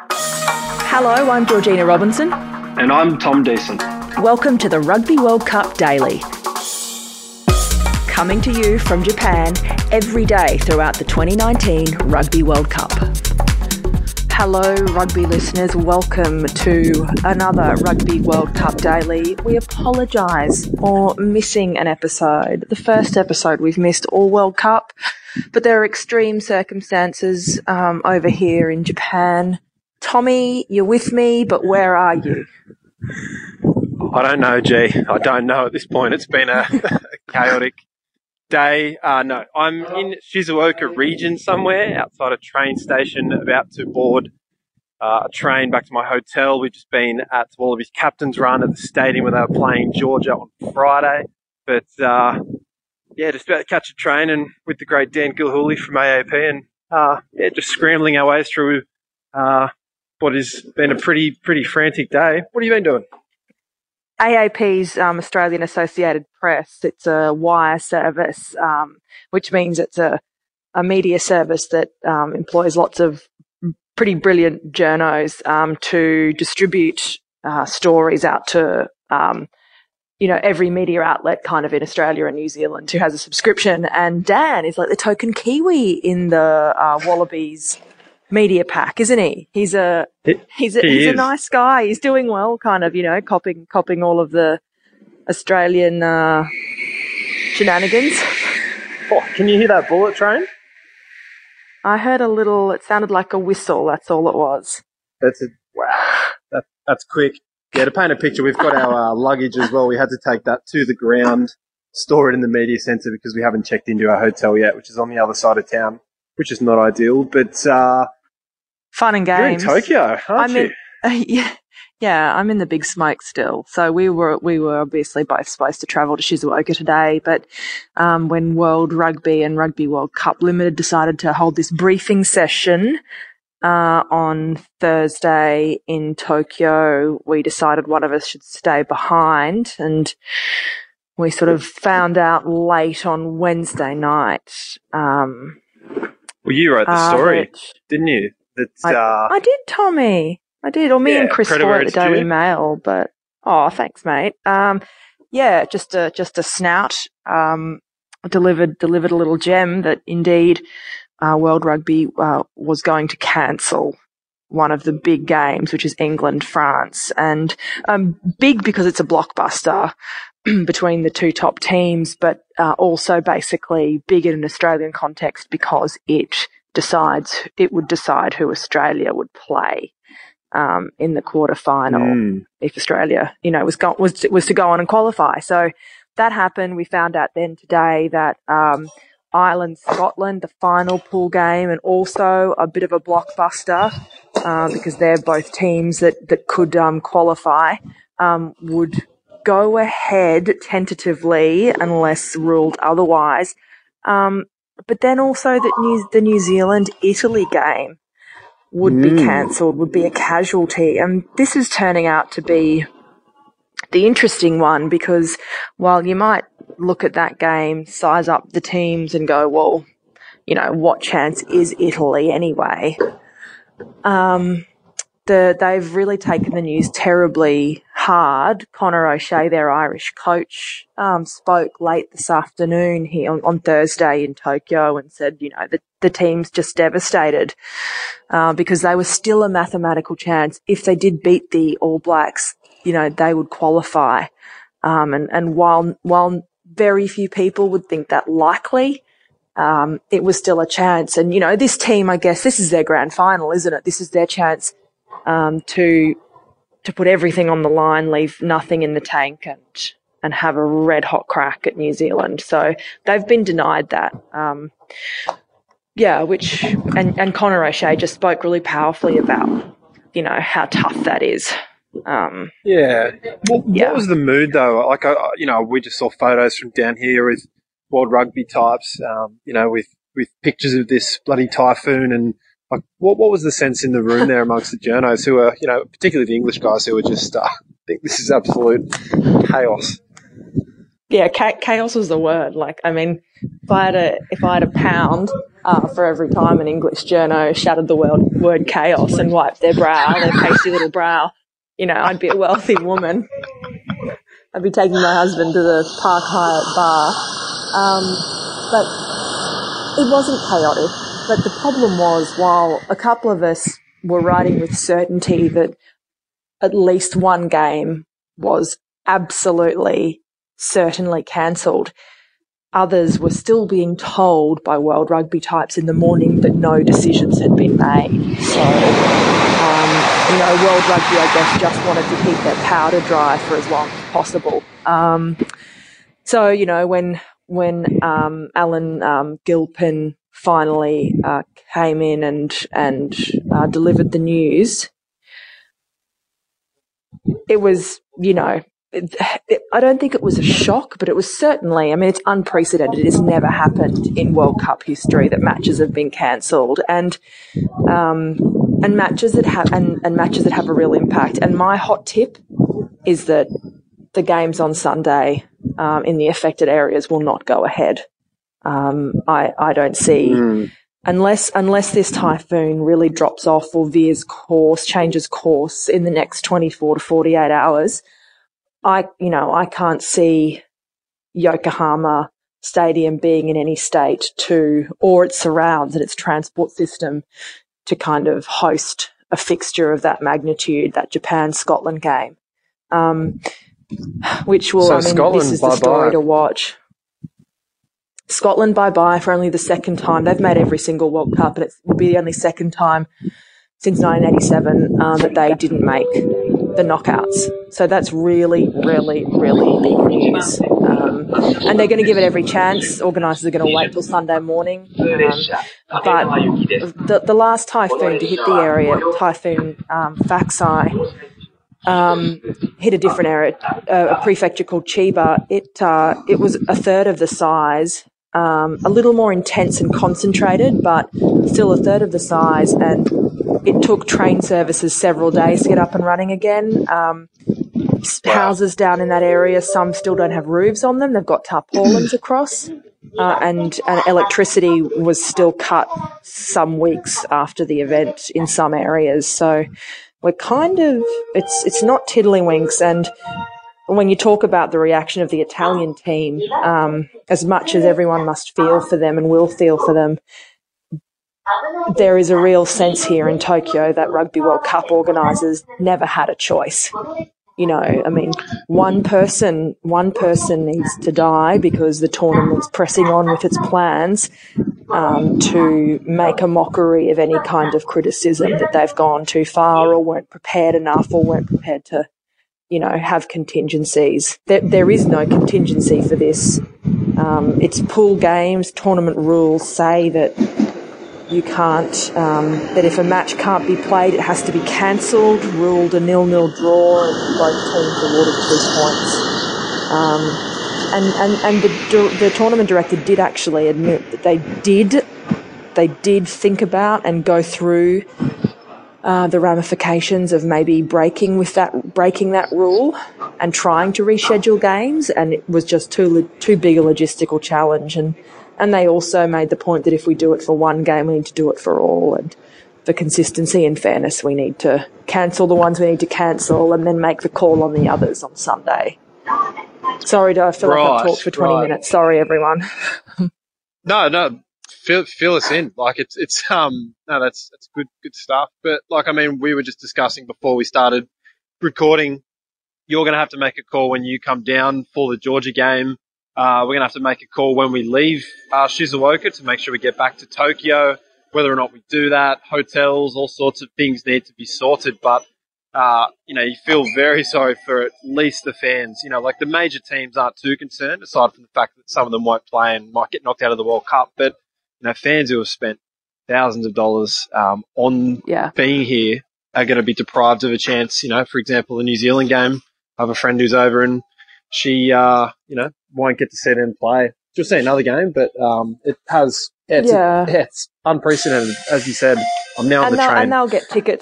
Hello, I'm Georgina Robinson. And I'm Tom Deason. Welcome to the Rugby World Cup Daily. Coming to you from Japan every day throughout the 2019 Rugby World Cup. Hello, rugby listeners. Welcome to another Rugby World Cup Daily. We apologise for missing an episode. The first episode we've missed all World Cup, but there are extreme circumstances over here in Japan. Tommy, you're with me, but where are you? I don't know, G. I don't know at this point. It's been a chaotic day. No, I'm in Shizuoka region somewhere outside a train station, about to board a train back to my hotel. We've just been at Wallabies captain's run at the stadium where they were playing Georgia on Friday. But, just about to catch a train and with the great Dan Gilhooly from AAP and, just scrambling our ways through what has been a pretty frantic day. What have you been doing? AAP's Australian Associated Press. It's a wire service, which means it's a media service that employs lots of pretty brilliant journos to distribute stories out to, every media outlet kind of in Australia and New Zealand who has a subscription. And Dan is like the token Kiwi in the Wallabies media pack, isn't he? He's a nice guy. He's doing well, kind of, copying all of the Australian shenanigans. Oh, can you hear that bullet train? I heard a little. It sounded like a whistle. That's all it was. Wow. That's quick. Yeah, to paint a picture, we've got our luggage as well. We had to take that to the ground, store it in the media centre because we haven't checked into our hotel yet, which is on the other side of town, which is not ideal, but fun and games. You're in Tokyo, aren't you? Yeah, I'm in the big smoke still. So we were obviously both supposed to travel to Shizuoka today, but when World Rugby and Rugby World Cup Limited decided to hold this briefing session on Thursday in Tokyo, we decided one of us should stay behind, and we sort of found out late on Wednesday night. Well, you wrote the story, didn't you? I did, Tommy. I did. Or me and Chris Foy at the Daily Mail. But thanks, mate. Just a snout. Delivered a little gem that indeed World Rugby was going to cancel one of the big games, which is England-France, and big because it's a blockbuster between the two top teams, but also basically big in an Australian context because it would decide who Australia would play in the quarterfinal if Australia, was to go on and qualify. So that happened. We found out then today that Ireland, Scotland, the final pool game, and also a bit of a blockbuster because they're both teams that could qualify, would go ahead tentatively unless ruled otherwise. But then also that the New Zealand-Italy game would be cancelled, would be a casualty. And this is turning out to be the interesting one because while you might look at that game, size up the teams and go, well, what chance is Italy anyway? They've really taken the news terribly hard. Conor O'Shea, their Irish coach, spoke late this afternoon here on Thursday in Tokyo and said, the team's just devastated because they were still a mathematical chance. If they did beat the All Blacks, they would qualify. And while very few people would think that likely, it was still a chance. And, this team, I guess, this is their grand final, isn't it? This is their chance to put everything on the line, leave nothing in the tank and have a red hot crack at New Zealand. So they've been denied that. And Conor O'Shea just spoke really powerfully about, how tough that is. What was the mood though? Like, we just saw photos from down here with World Rugby types, with pictures of this bloody typhoon and like, what was the sense in the room there amongst the journos who are, particularly the English guys who were just think this is absolute chaos? Yeah, chaos was the word. Like, I mean, if I had a pound for every time an English journo shouted the word chaos and wiped their pasty little brow, I'd be a wealthy woman. I'd be taking my husband to the Park Hyatt bar. But it wasn't chaotic. But the problem was, while a couple of us were riding with certainty that at least one game was absolutely certainly cancelled, others were still being told by World Rugby types in the morning that no decisions had been made. So, World Rugby, I guess, just wanted to keep their powder dry for as long as possible. So, when Alan Gilpin finally came in and delivered the news, it was, I don't think it was a shock, but it was certainly, it's unprecedented. It has never happened in World Cup history that matches have been cancelled and matches that have a real impact. And my hot tip is that the games on Sunday in the affected areas will not go ahead. I don't see, unless this typhoon really drops off or changes course in the next 24 to 48 hours, I can't see Yokohama Stadium being in any state or its surrounds and its transport system to kind of host a fixture of that magnitude, that Japan-Scotland game. Which will, this is the story to watch. Scotland bye-bye for only the second time. They've made every single World Cup, and it will be the only second time since 1987 that they didn't make the knockouts. So that's really, really, really big news. And they're going to give it every chance. Organisers are going to wait till Sunday morning. But the last typhoon to hit the area, Typhoon Faxai, hit a different area, a prefecture called Chiba. It was a third of the size, a little more intense and concentrated, but still a third of the size. And it took train services several days to get up and running again. Houses down in that area, some still don't have roofs on them. They've got tarpaulins across. And electricity was still cut some weeks after the event in some areas. So we're kind of, it's not tiddlywinks. And when you talk about the reaction of the Italian team, as much as everyone must feel for them and will feel for them, there is a real sense here in Tokyo that Rugby World Cup organisers never had a choice. One person needs to die because the tournament's pressing on with its plans to make a mockery of any kind of criticism that they've gone too far or weren't prepared enough or weren't prepared to, have contingencies. There is no contingency for this. It's pool games. Tournament rules say that you can't, that if a match can't be played, it has to be cancelled, ruled a 0-0 draw, and both teams awarded 2 points. And the tournament director did actually admit that they did think about and go through the ramifications of maybe breaking that rule and trying to reschedule games, and it was just too big a logistical challenge. And they also made the point that if we do it for one game, we need to do it for all. And for consistency and fairness, we need to cancel the ones we need to cancel and then make the call on the others on Sunday. Sorry, I feel like I've talked for 20 minutes. Sorry, everyone. No, fill us in. Like it's that's good stuff. But we were just discussing before we started recording. You're going to have to make a call when you come down for the Georgia game. We're going to have to make a call when we leave Shizuoka to make sure we get back to Tokyo. Whether or not we do that, hotels, all sorts of things need to be sorted. But, you feel very sorry for at least the fans. The major teams aren't too concerned, aside from the fact that some of them won't play and might get knocked out of the World Cup. But, fans who have spent thousands of dollars on being here are going to be deprived of a chance. For example, the New Zealand game. I have a friend who's over and she, won't get to see them play. She'll see another game, but it's unprecedented, as you said. I'm now on the train. And they'll get tickets.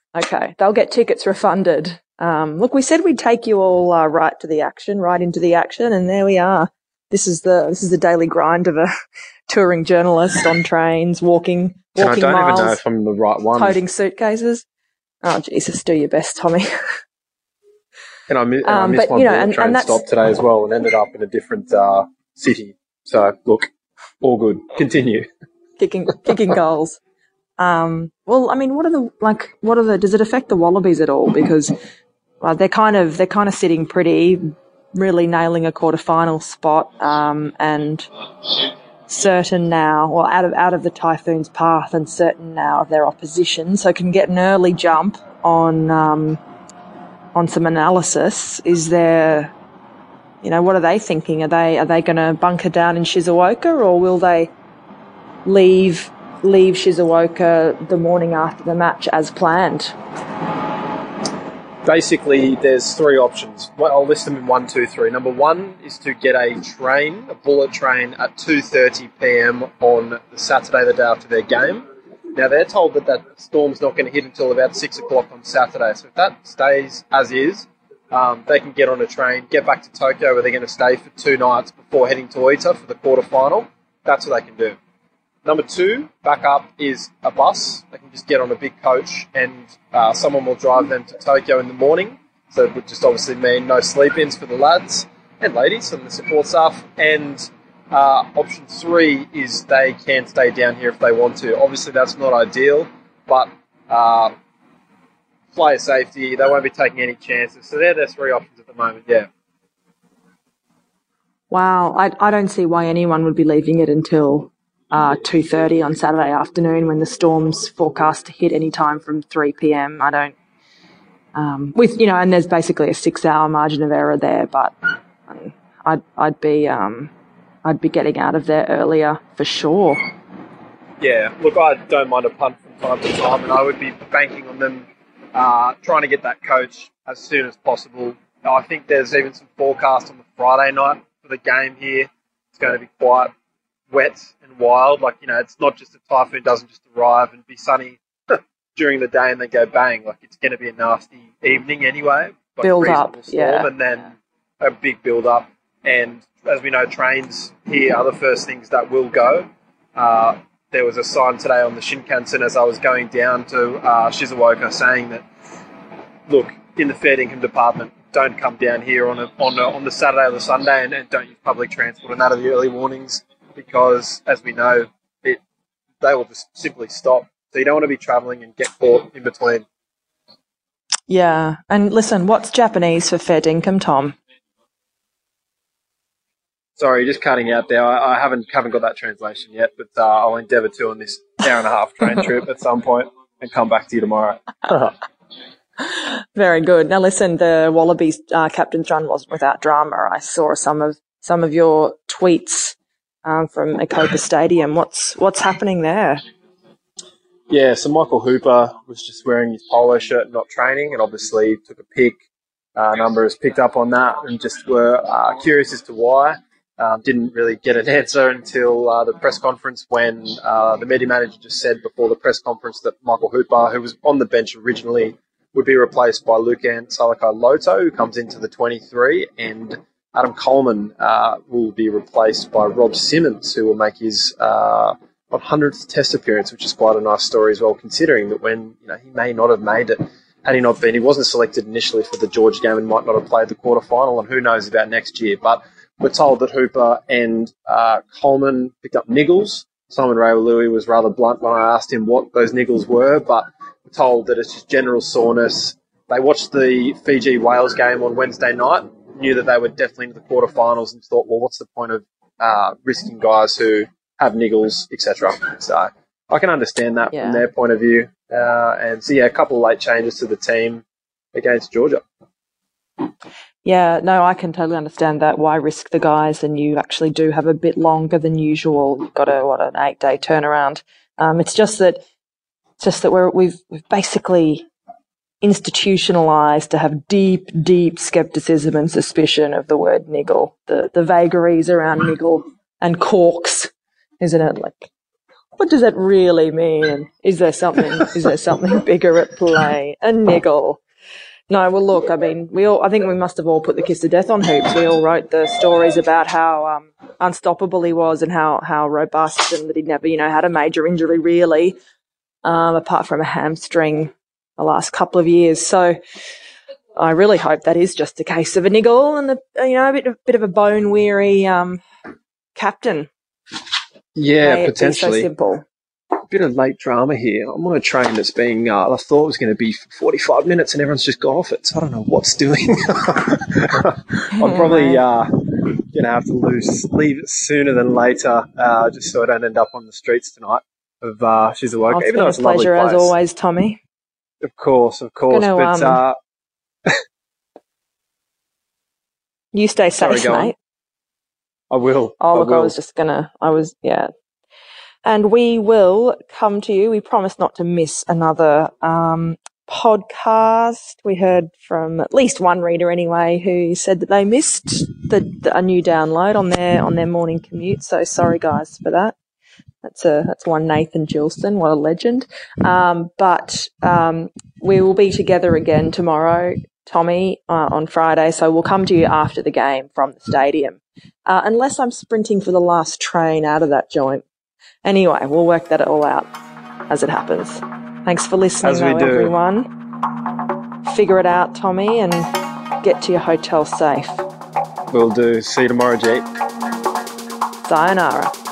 Okay, they'll get tickets refunded. Look, we said we'd take you all right into the action, and there we are. This is the daily grind of a touring journalist on trains, walking and I don't miles, even know if I'm the right one. Toting suitcases. Oh, Jesus, do your best, Tommy. And I missed my bullet train stop today as well, and ended up in a different city. So look, all good. Continue. Kicking goals. Well, I mean, does it affect the Wallabies at all? Because they're kind of sitting pretty, really nailing a quarterfinal spot, and certain now, or out of the Typhoon's path, and certain now of their opposition, so can get an early jump on some analysis. Is there, what are they thinking? Are they going to bunker down in Shizuoka, or will they leave Shizuoka the morning after the match as planned? Basically, there's three options. Well, I'll list them in 1, 2, 3. Number one is to get a bullet train at 2:30 p.m. on the Saturday, the day after their game. Now, they're told that storm's not going to hit until about 6 o'clock on Saturday. So if that stays as is, they can get on a train, get back to Tokyo, where they're going to stay for 2 nights before heading to Oita for the quarterfinal. That's what they can do. Number two, back up, is a bus. They can just get on a big coach, and someone will drive them to Tokyo in the morning. So it would just obviously mean no sleep-ins for the lads and ladies and the support staff. And option three is they can stay down here if they want to. Obviously, that's not ideal, but player safety, they won't be taking any chances. So they're their three options at the moment, yeah. Wow, I don't see why anyone would be leaving it until 2:30 on Saturday afternoon, when the storm's forecast to hit any time from 3 p.m. I don't, and there's basically a 6-hour margin of error there, but I'd be getting out of there earlier for sure. Yeah, look, I don't mind a punt from time to time, and I would be banking on them trying to get that coach as soon as possible. I think there's even some forecast on the Friday night for the game here. It's going to be quite wet and wild. It's not just a typhoon doesn't just arrive and be sunny during the day and then go bang. It's going to be a nasty evening anyway. Build up, storm, and then a big build up. And as we know, trains here are the first things that will go. There was a sign today on the Shinkansen as I was going down to Shizuoka saying that, look, in the fair dinkum department, don't come down here on the Saturday or the Sunday, and don't use public transport. And that are the early warnings, because as we know, they will just simply stop. So you don't want to be travelling and get caught in between. Yeah, and listen, what's Japanese for fair dinkum, Tom? Sorry, just cutting out there. I haven't got that translation yet, but I'll endeavour to on this hour-and-a-half train trip at some point and come back to you tomorrow. Very good. Now, listen, the Wallabies captain's run wasn't without drama. I saw some of your tweets from Akopa Stadium. What's happening there? Yeah, so Michael Hooper was just wearing his polo shirt and not training, and obviously took a pic. Numbers picked up on that and just were curious as to why. Didn't really get an answer until the press conference, when the media manager just said before the press conference that Michael Hooper, who was on the bench originally, would be replaced by Lukan Salakaia-Loto, who comes into the 23, and Adam Coleman will be replaced by Rob Simmons, who will make his 100th Test appearance, which is quite a nice story as well, considering that when he may not have made it had he not been. He wasn't selected initially for the Georgia game and might not have played the quarterfinal, and who knows about next year. But we're told that Hooper and Coleman picked up niggles. Simon Rawalui was rather blunt when I asked him what those niggles were, but we're told that it's just general soreness. They watched the Fiji-Wales game on Wednesday night, knew that they were definitely into the quarterfinals, and thought, well, what's the point of risking guys who have niggles, etc. So I can understand that from their point of view. And so, a couple of late changes to the team against Georgia. Yeah, no, I can totally understand that. Why risk the guys? And you actually do have a bit longer than usual. You've got an 8-day turnaround. It's just that we've basically institutionalized to have deep skepticism and suspicion of the word niggle. The vagaries around niggle and corks, isn't it? What does that really mean? Is there something bigger at play? A niggle. No, well, look, I mean, I think we must have all put the kiss of death on Hoops. We all wrote the stories about how unstoppable he was and how robust, and that he'd never, had a major injury really, apart from a hamstring the last couple of years. So I really hope that is just a case of a niggle and a bit of a bone weary captain. Yeah, potentially. So simple. Bit of late drama here. I'm on a train that's being, I thought it was going to be 45 minutes and everyone's just got off it. So I don't know what's doing. I'm probably going to have to leave it sooner than later, just so I don't end up on the streets tonight of Shizuoka. It's been a pleasure as always, Tommy. Of course. Gonna, you stay safe, mate. I will. Oh, look, And we will come to you. We promise not to miss another podcast. We heard from at least one reader anyway who said that they missed a new download on their morning commute. So sorry guys for that. That's one Nathan Gilston. What a legend. But we will be together again tomorrow, Tommy, on Friday. So we'll come to you after the game from the stadium, unless I'm sprinting for the last train out of that joint. Anyway, we'll work that all out as it happens. Thanks for listening, everyone. Figure it out, Tommy, and get to your hotel safe. Will do. See you tomorrow, Jake. Sayonara.